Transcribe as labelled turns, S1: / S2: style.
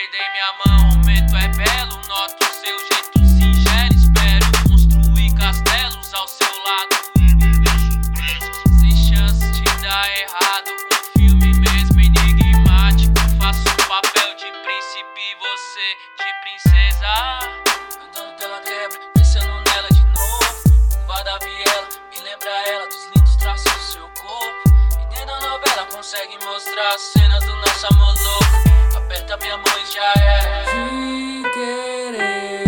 S1: dei minha mão, meto é belo, noto seu jeito singelo. Espero construir castelos ao seu lado e viver surpresas, sem chance de dar errado. Um filme mesmo enigmático, faço o papel de príncipe e você de princesa. Andando pela quebra, descendo nela de novo. Vá da viela, me lembra ela dos lindos traços do seu corpo. E nem na novela consegue mostrar as cenas do nosso amor louco. Aperta minha mão e já é.
S2: De querer